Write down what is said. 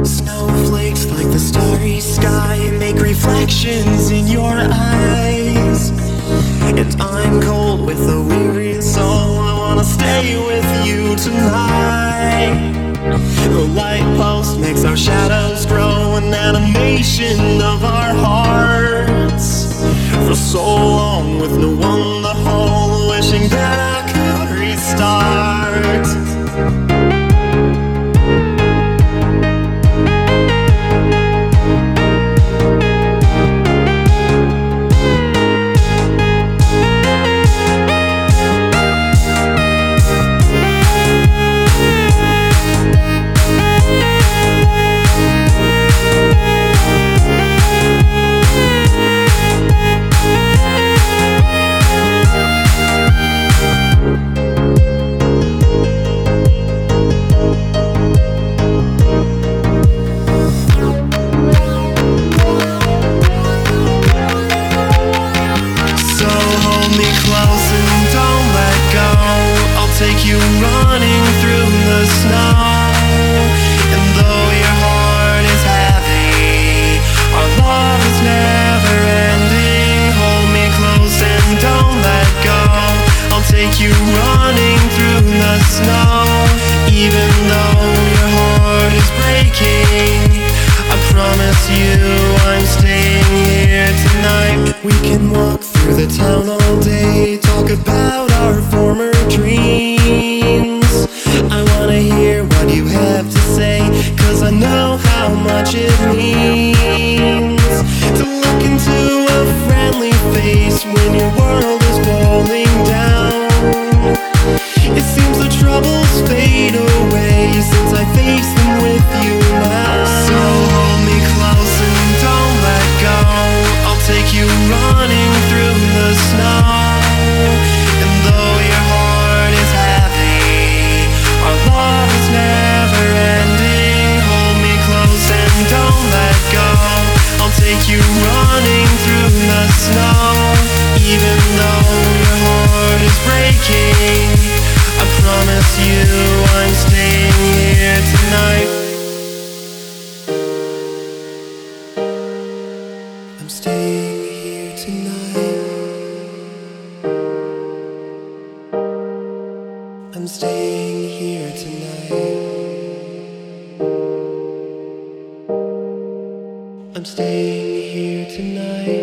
Snowflakes like the starry sky make reflections in your eyes. And I'm cold with a weary soul, I wanna stay with you tonight. The light post makes our shadows grow, an animation of our hearts. For so long with no one to hold, wishing that I could restart. Take you running through the snow. And though your heart is heavy, our love is never ending. Hold me close and don't let go. I'll take you running through the snow. Even though your heart is breaking, I promise you I'm staying here tonight. We can walk through the town all day, talk about our former dreams. I wanna hear what you have to say, 'cause I know how much it means to look into a friendly face when your world is falling down. It seems the troubles fade away since I face them with you now. So hold me close and don't let go. I'll take you running through the snow. And though your heart is heavy, our love is never ending. Hold me close and don't let go. I'll take you running through the snow. Even though your heart is breaking, I promise you I'm staying here tonight. I'm staying here tonight. I'm staying here tonight. I'm staying here tonight.